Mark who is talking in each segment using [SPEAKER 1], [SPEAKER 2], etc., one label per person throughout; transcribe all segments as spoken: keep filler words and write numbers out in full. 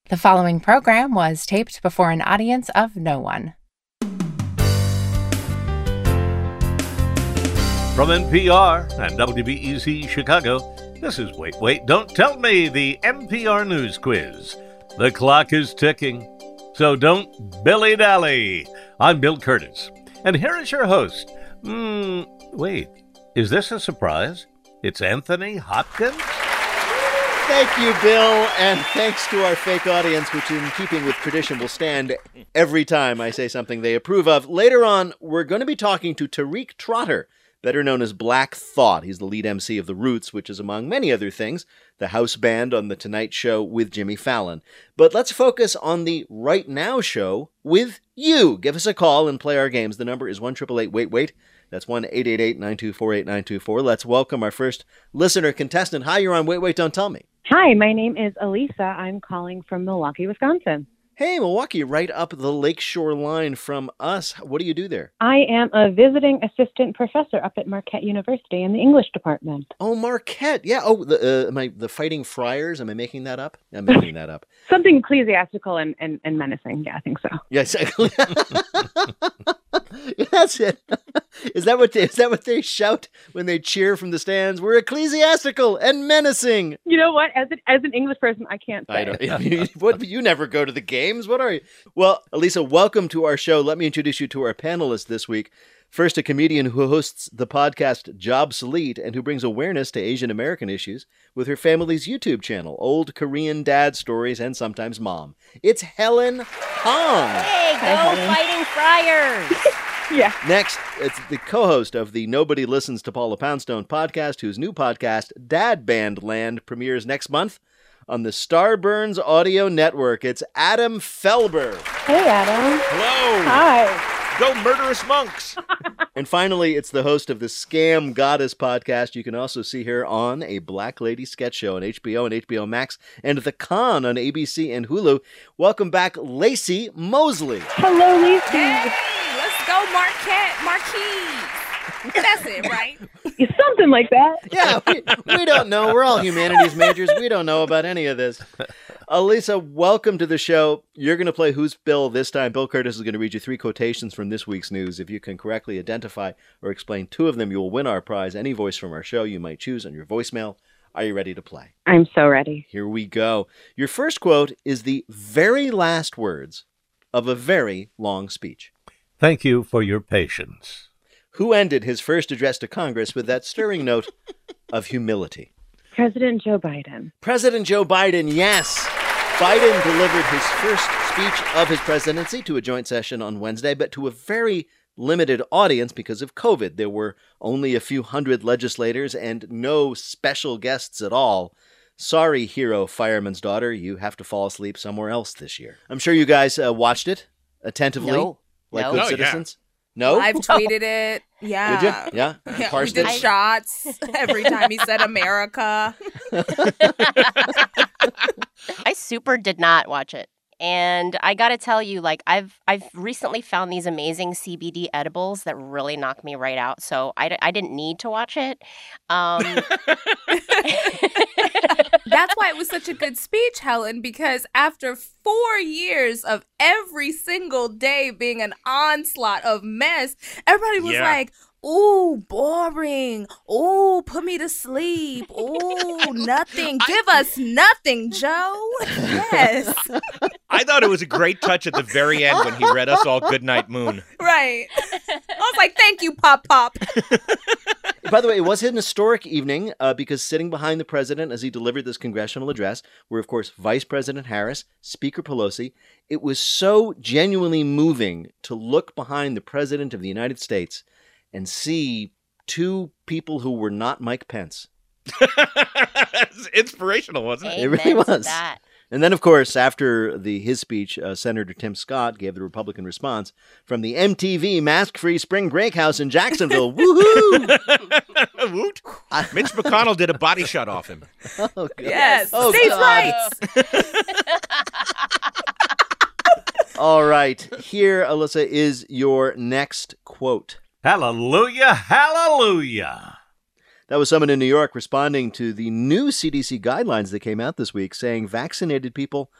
[SPEAKER 1] The following program was taped before an audience of no one.
[SPEAKER 2] From N P R and W B E Z Chicago, this is Wait, Wait, Don't Tell Me, the N P R News Quiz. The clock is ticking, so don't dilly-dally. I'm Bill Curtis, and here is your host. Hmm, wait, is this a surprise? It's Anthony Hopkins?
[SPEAKER 3] Thank you, Bill, and thanks to our fake audience, which in keeping with tradition will stand every time I say something they approve of. Later on, we're going to be talking to Tariq Trotter, better known as Black Thought. He's the lead M C of The Roots, which is, among many other things, the house band on The Tonight Show with Jimmy Fallon. But let's focus on the Right Now show with you. Give us a call and play our games. The number is one eight eight eight wait wait. That's one eight eight eight nine two four eight nine two four. Let's welcome our first listener contestant. Hi, you're on Wait, Wait, Don't Tell Me.
[SPEAKER 4] Hi, my name is Elisa. I'm calling from Milwaukee, Wisconsin.
[SPEAKER 3] Hey, Milwaukee, right up the lakeshore line from us. What do you do there?
[SPEAKER 4] I am a visiting assistant professor up at Marquette University in the English department.
[SPEAKER 3] Oh, Marquette. Yeah. Oh, the uh, am I, the Fighting Friars? Am I making that up? I'm making that up.
[SPEAKER 4] Something ecclesiastical and, and, and menacing. Yeah, I think so.
[SPEAKER 3] Yes. That's it. Is that what they, is that what they shout when they cheer from the stands? We're ecclesiastical and menacing.
[SPEAKER 4] You know what? As an as an English person, I can't say.
[SPEAKER 3] I don't. What, you never go to the games. What are you? Well, Elisa, welcome to our show. Let me introduce you to our panelists this week. First, a comedian who hosts the podcast Jobsolete and who brings awareness to Asian American issues with her family's YouTube channel, Old Korean Dad Stories and Sometimes Mom. It's Helen Hong.
[SPEAKER 5] Hey, go Fighting Friars!
[SPEAKER 4] Yeah.
[SPEAKER 3] Next, it's the co-host of the Nobody Listens to Paula Poundstone podcast, whose new podcast, Dad Band Land, premieres next month on the Starburns Audio Network. It's Adam Felber.
[SPEAKER 4] Hey, Adam.
[SPEAKER 6] Hello.
[SPEAKER 4] Hi.
[SPEAKER 6] Go murderous monks.
[SPEAKER 3] And finally, it's the host of the Scam Goddess podcast. You can also see her on a Black Lady sketch show on H B O and H B O Max and The Con on A B C and Hulu. Welcome back, Lacey Mosley.
[SPEAKER 4] Hello, Lacey.
[SPEAKER 5] Hey, let's go Marquette, Marquise. That's it, right?
[SPEAKER 4] Something like that.
[SPEAKER 3] Yeah, we, we don't know. We're all humanities majors. We don't know about any of this. Elisa, welcome to the show. You're going to play Who's Bill this time. Bill Curtis is going to read you three quotations from this week's news. If you can correctly identify or explain two of them, you will win our prize. Any voice from our show you might choose on your voicemail. Are you ready to play?
[SPEAKER 4] I'm so ready.
[SPEAKER 3] Here we go. Your first quote is the very last words of a very long speech.
[SPEAKER 2] Thank you for your patience.
[SPEAKER 3] Who ended his first address to Congress with that stirring note of humility?
[SPEAKER 4] President Joe Biden.
[SPEAKER 3] President Joe Biden, yes. Biden delivered his first speech of his presidency to a joint session on Wednesday, but to a very limited audience because of COVID. There were only a few hundred legislators and no special guests at all. Sorry, hero fireman's daughter, you have to fall asleep somewhere else this year. I'm sure you guys uh, watched it attentively,
[SPEAKER 5] No.
[SPEAKER 3] like
[SPEAKER 5] No.
[SPEAKER 3] good
[SPEAKER 6] Oh, yeah.
[SPEAKER 3] citizens. No?
[SPEAKER 7] I've tweeted it. Yeah.
[SPEAKER 3] Did you? Yeah.
[SPEAKER 7] Yeah, we
[SPEAKER 3] Parsed
[SPEAKER 7] did
[SPEAKER 3] it?
[SPEAKER 7] shots every time he said America.
[SPEAKER 5] I super did not watch it. And I got to tell you, like, I've I've recently found these amazing C B D edibles that really knock me right out. So I, d- I didn't need to watch it. Um,
[SPEAKER 7] That's why it was such a good speech, Helen, because after four years of every single day being an onslaught of mess, everybody was
[SPEAKER 6] Yeah.
[SPEAKER 7] like, ooh, boring. Ooh, put me to sleep. Ooh, nothing. Give us nothing, Joe. Yes.
[SPEAKER 6] I thought it was a great touch at the very end when he read us all Goodnight Moon.
[SPEAKER 7] Right. I was like, thank you, Pop Pop.
[SPEAKER 3] By the way, it was an historic evening uh, because sitting behind the president as he delivered this congressional address were, of course, Vice President Harris, Speaker Pelosi. It was so genuinely moving to look behind the President of the United States and see two people who were not Mike Pence.
[SPEAKER 6] It's inspirational, wasn't it?
[SPEAKER 3] It really
[SPEAKER 5] amen to
[SPEAKER 3] was.
[SPEAKER 5] that.
[SPEAKER 3] And then, of course, after the his speech, uh, Senator Tim Scott gave the Republican response from the M T V mask-free spring break house in Jacksonville. Woohoo!
[SPEAKER 6] Woot. Mitch McConnell did a body shot off him.
[SPEAKER 3] Oh, God.
[SPEAKER 7] Yes.
[SPEAKER 3] Oh,
[SPEAKER 7] States'
[SPEAKER 3] God.
[SPEAKER 7] rights.
[SPEAKER 3] All right. Here, Alyssa, is your next quote.
[SPEAKER 2] Hallelujah, hallelujah.
[SPEAKER 3] That was someone in New York responding to the new C D C guidelines that came out this week saying vaccinated people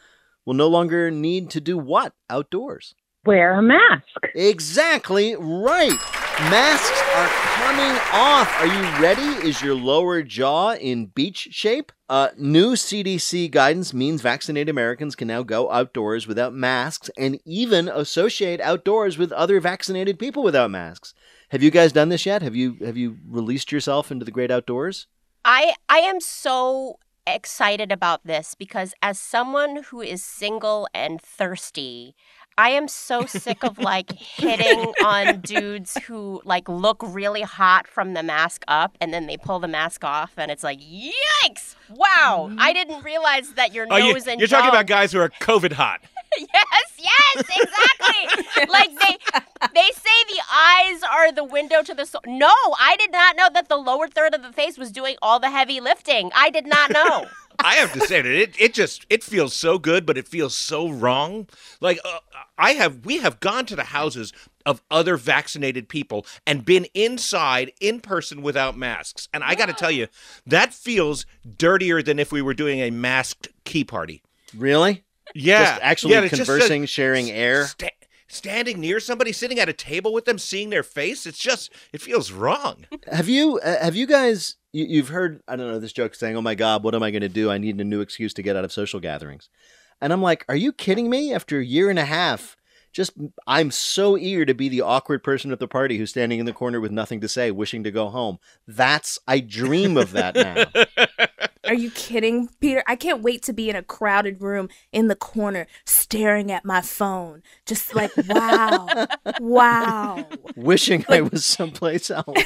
[SPEAKER 3] will no longer need to do what outdoors?
[SPEAKER 4] Wear a mask.
[SPEAKER 3] Exactly right. Masks are coming off. Are you ready? Is your lower jaw in beach shape? Uh, new C D C guidance means vaccinated Americans can now go outdoors without masks and even associate outdoors with other vaccinated people without masks. Have you guys done this yet? Have you have you released yourself into the great outdoors?
[SPEAKER 5] I I am so excited about this because as someone who is single and thirsty, I am so sick of like hitting on dudes who like look really hot from the mask up and then they pull the mask off and it's like, yikes! Wow, I didn't realize that your
[SPEAKER 6] Oh, you,
[SPEAKER 5] nose and
[SPEAKER 6] you're
[SPEAKER 5] jaw...
[SPEAKER 6] talking about guys who are COVID hot.
[SPEAKER 5] Yes, yes, exactly. Like they they say the eyes are the window to the soul. No, I did not know that the lower third of the face was doing all the heavy lifting. I did not know.
[SPEAKER 6] I have to say that it, it just it feels so good, but it feels so wrong. Like uh, I have we have gone to the houses of other vaccinated people and been inside in person without masks, and I got to tell you, that feels dirtier than if we were doing a masked key party.
[SPEAKER 3] Really?
[SPEAKER 6] Yeah,
[SPEAKER 3] Just actually
[SPEAKER 6] yeah, it's
[SPEAKER 3] conversing,
[SPEAKER 6] just, uh,
[SPEAKER 3] sharing air.
[SPEAKER 6] Sta- standing near somebody, sitting at a table with them, seeing their face. It's just it feels wrong.
[SPEAKER 3] Have you uh, have you guys you, you've heard, I don't know, this joke saying, "Oh my God, what am I going to do? I need a new excuse to get out of social gatherings." And I'm like, are you kidding me? After a year and a half, just I'm so eager to be the awkward person at the party who's standing in the corner with nothing to say, wishing to go home. That's I dream of that now.
[SPEAKER 7] Are you kidding, Peter? I can't wait to be in a crowded room in the corner staring at my phone. Just like, wow, wow.
[SPEAKER 3] Wishing I was someplace else.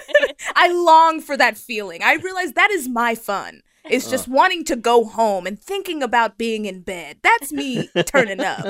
[SPEAKER 7] I long for that feeling. I realize that is my fun. It's just wanting to go home and thinking about being in bed. That's me turning up.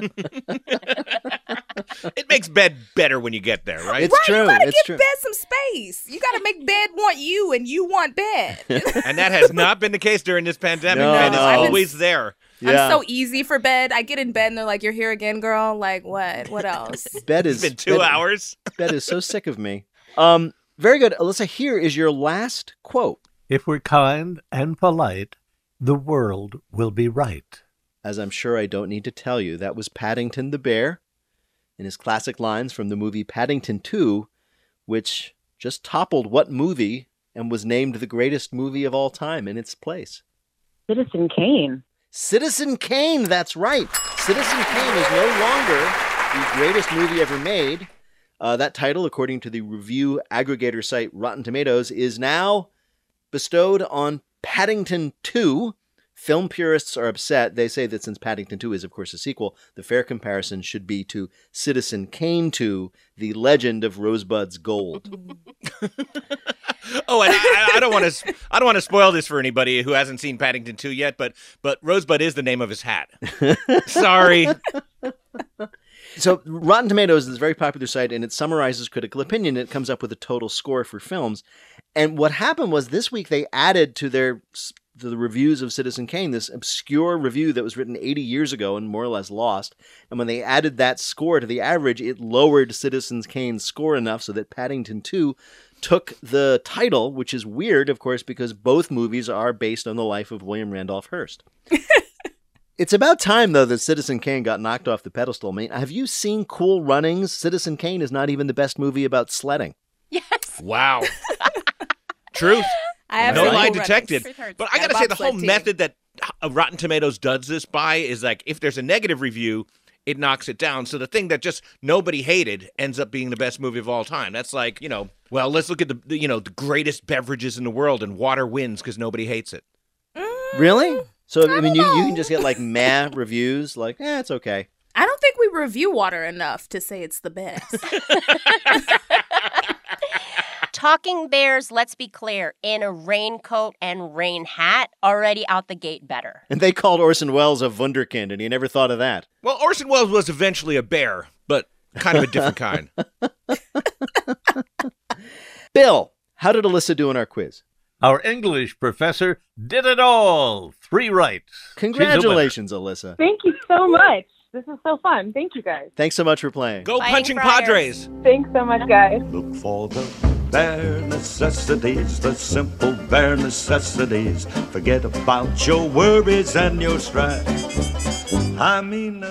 [SPEAKER 6] It makes bed better when you get there, right?
[SPEAKER 3] It's
[SPEAKER 7] right,
[SPEAKER 3] true.
[SPEAKER 7] you gotta
[SPEAKER 3] It's
[SPEAKER 7] give
[SPEAKER 3] true.
[SPEAKER 7] bed some space. You gotta make bed want you and you want bed.
[SPEAKER 6] And that has not been the case during this pandemic.
[SPEAKER 3] No,
[SPEAKER 6] Bed is
[SPEAKER 3] no.
[SPEAKER 6] always there.
[SPEAKER 3] Yeah.
[SPEAKER 7] I'm so easy for bed. I get in bed and they're like, "You're here again, girl." Like, what? What else?
[SPEAKER 3] Bed is
[SPEAKER 6] It's been two
[SPEAKER 3] bed,
[SPEAKER 6] hours.
[SPEAKER 3] Bed is so sick of me. Um, very good, Alyssa. Here is your last quote.
[SPEAKER 2] If we're kind and polite, the world will be right.
[SPEAKER 3] As I'm sure I don't need to tell you, that was Paddington the Bear in his classic lines from the movie Paddington two, which just toppled what movie and was named the greatest movie of all time in its place?
[SPEAKER 4] Citizen Kane.
[SPEAKER 3] Citizen Kane, that's right. Citizen Kane is no longer the greatest movie ever made. Uh, that title, according to the review aggregator site Rotten Tomatoes, is now bestowed on Paddington two. Film purists are upset. They say that since Paddington two is, of course, a sequel, the fair comparison should be to Citizen Kane two, The Legend of Rosebud's Gold.
[SPEAKER 6] Oh, and I, I don't want to. I don't want to spoil this for anybody who hasn't seen Paddington two yet. But but Rosebud is the name of his hat. Sorry.
[SPEAKER 3] So Rotten Tomatoes is a very popular site, and it summarizes critical opinion. It comes up with a total score for films. And what happened was this week they added to their to the reviews of Citizen Kane this obscure review that was written eighty years ago and more or less lost. And when they added that score to the average, it lowered Citizen Kane's score enough so that Paddington two took the title, which is weird, of course, because both movies are based on the life of William Randolph Hearst. It's about time, though, that Citizen Kane got knocked off the pedestal. I mean, have you seen Cool Runnings? Citizen Kane is not even the best movie about sledding.
[SPEAKER 5] Yes.
[SPEAKER 6] Wow. Truth.
[SPEAKER 7] I have
[SPEAKER 6] No
[SPEAKER 7] seen
[SPEAKER 6] lie
[SPEAKER 7] Cool
[SPEAKER 6] detected.
[SPEAKER 7] Runnings.
[SPEAKER 6] But I
[SPEAKER 7] And
[SPEAKER 6] gotta say, the
[SPEAKER 7] bobsled
[SPEAKER 6] whole
[SPEAKER 7] team.
[SPEAKER 6] method that uh, Rotten Tomatoes does this by is like, if there's a negative review, it knocks it down. So the thing that just nobody hated ends up being the best movie of all time. That's like, you know, well, let's look at the, the you know, the greatest beverages in the world, and water wins because nobody hates it.
[SPEAKER 3] Really? So, I,
[SPEAKER 7] I
[SPEAKER 3] mean, you,
[SPEAKER 7] don't
[SPEAKER 3] you
[SPEAKER 7] know.
[SPEAKER 3] can just get like meh reviews, like, eh, it's okay.
[SPEAKER 7] I don't think we review water enough to say it's the best.
[SPEAKER 5] Talking Bears, let's be clear, in a raincoat and rain hat, already out the gate better.
[SPEAKER 3] And they called Orson Welles a wunderkind, and he never thought of that.
[SPEAKER 6] Well, Orson Welles was eventually a bear, but kind of a different kind.
[SPEAKER 3] Bill, how did Alyssa do in our quiz?
[SPEAKER 2] Our English professor did it all. Three right. She's a winner.
[SPEAKER 3] Congratulations, Alyssa.
[SPEAKER 4] Thank you so much. This is so fun. Thank you, guys.
[SPEAKER 3] Thanks so much for playing.
[SPEAKER 6] Go
[SPEAKER 5] Fighting
[SPEAKER 6] punching
[SPEAKER 5] Friars.
[SPEAKER 6] Padres.
[SPEAKER 4] Thanks so much, guys.
[SPEAKER 8] Look for the bare necessities, the simple bare necessities. Forget about your worries and your strife. I mean